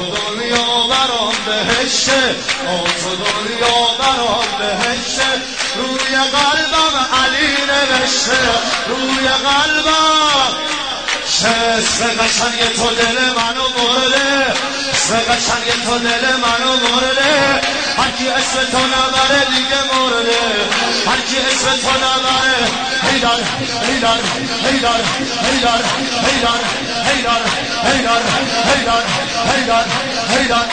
دنیا برام بهشته، تو دنیا برام بهشته. روی قلبم علی نوشته، روی قلبم اسم قشنگ تو دل منو برده، اسم قشنگ تو دل منو برده. هرکی اسم تو نبره دیگه مرده، هرکی اسم تو نبره. هیدر هیدر هیدر هیدر هیدر هیدر هیدر هیدر هیدر هیدر.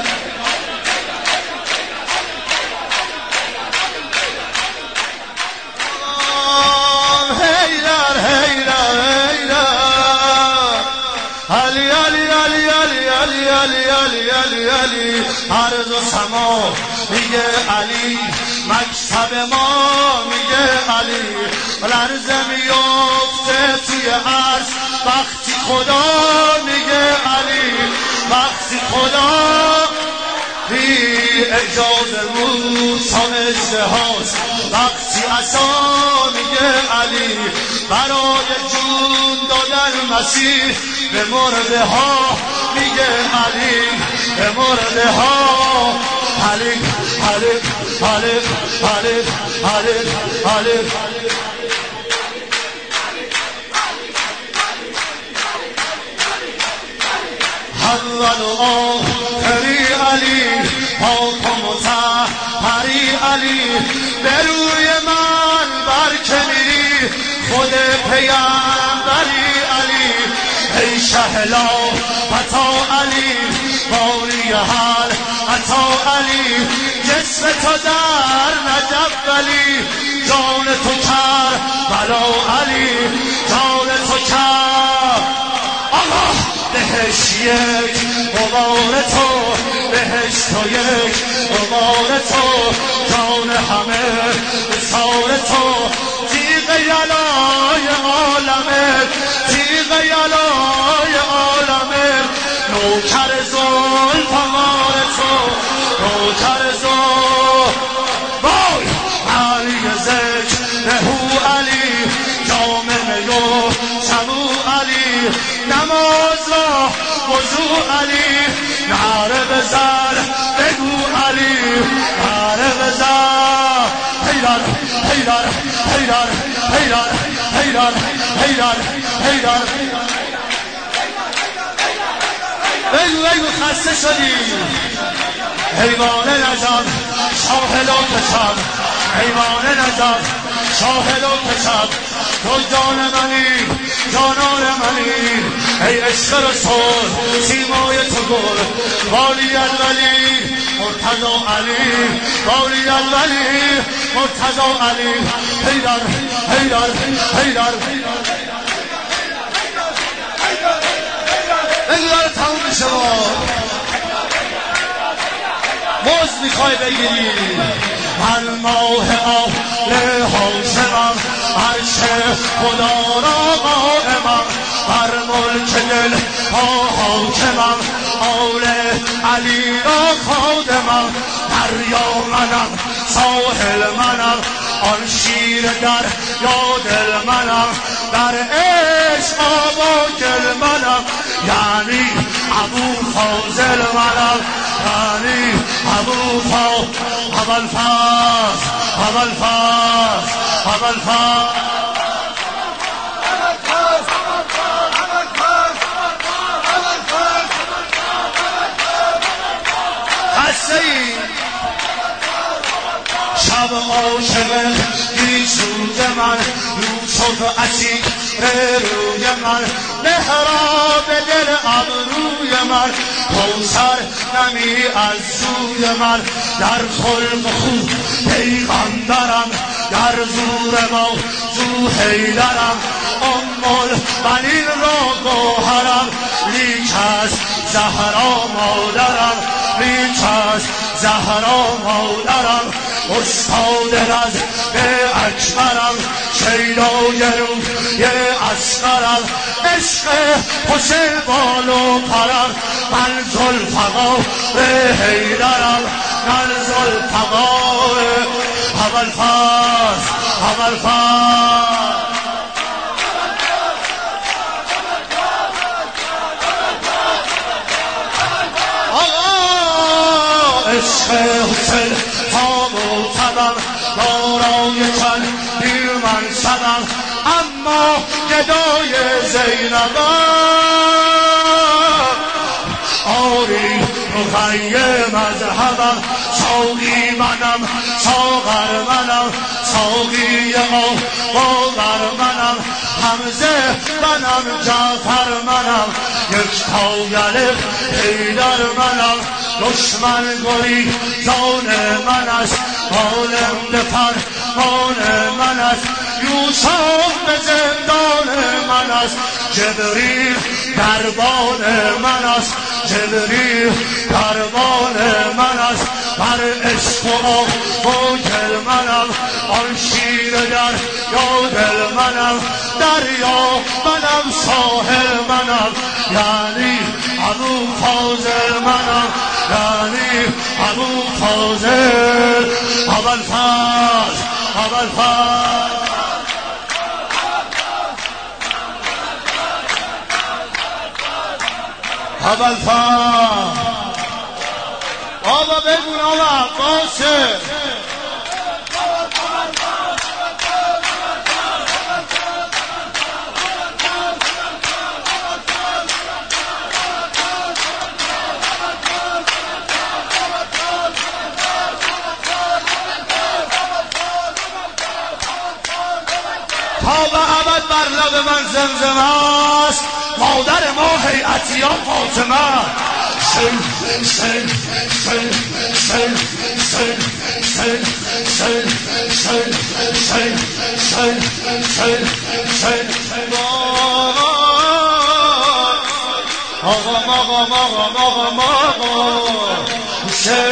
علی علی علی علی علی علی علی علی علی. عرض و سما میگه علی، مکتب ما میگه علی. لرزه میفته توی عرض وقتی خدا میگه علی، وقتی خدا بی اجازه موسی اجتهاست، وقتی عصا میگه علی. برای جون دادن مسیح به مرده ها میگه علی، به مرده ها. علی علی علی علی علی علی. اول و آخری علی، پاک و مطهری علی. به روی من برکه میری خود پیامبری علی. ای شهلا عطا علی، باری حال عطا علی. جسم تو در نجف علی، جان تو کر بلا علی، جان تو کر. آقا بهش یک غبار تو، بهش تو یک غبار تو. جان همه بسار تو، تیغ یلای عالمه، تیغ یلای عالمه. نوکر زلفقار تو، نوکر زلف. وای علی ذکرهو علی، جام میو سمو علی. نماز را وضو علی، نعره بزن بگو علی، نعره بزن. هیدر هیدر هیدر هیدر هیدر هیدر هیدر. بگو بگو خسته شدی. حیوان نجف شاهد و کشم، حیوان نجف شاهد و کشم. تو جان منی، جانان منی. ای عشق رسول سیمای تو گل، والی الولی مرتضی علی، والی الولی مرتضی علی. هیدر هیدر هیدر. بگو داره تموم میشه. موز میخوای بگیری. من ماه آل حاشمم، عرش خدا را قائمم. بر ملک دل ها حاکمم، آل علی را خادمم. دریا منم، ساحل منم، آن شیر در یا دل منم. در عشق آب و گل منم، یعنی ابو فاضل منم، یعنی ابو فاضل. اول فاز اول فاز اول فاز. شب عاشق گیسوز من، یوسف اسیر روی من. محراب دل ابروی من، کوثر نمی از سوی من. در خلق خوب پیغمبرم، در زور موضوع حیدرم. البنین را گوهرم، لیک از زهرا مادرم، لیک از زهرا مادرم. استاد رز به اکبرم، شیدای روی اصغرم. عشق حسین بالو پرم، من ذوالفقار حیدرم، من ذوالفقار. اول فاز اول فاز. عشق حسین تام و تبم دارای چندین منصبم اما گدای زینبم آری رقیه مذهبم ساقی منم ساغر منم ساقی باور منم حمزه منم جعفر منم یک تاگل حیدر منم دشمن گلی زان من است عالم به فرمان من است یوسف به زندان من است جبریل دربان من است جبریل دربان من است بر عشق و آوای منم آن شیر در یا دل منم دریا منم ساحل منم یعنی ابو فاضل منم یعنی ابو فاضل ابوالفضل ابوالفضل ابوالفضل بابا بگون آقا عباسه تا به ابد بر لب من زمزم است مادر ما هیئتیان فاطمه سن سن سن سن سن سن سن سن سن سن سن سن آقا آقا آقا آقا حسین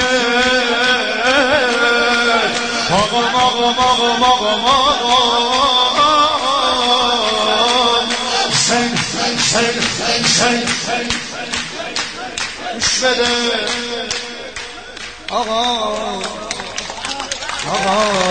آقا آقا آقا سن سن سن سن گوش بده آقا آقا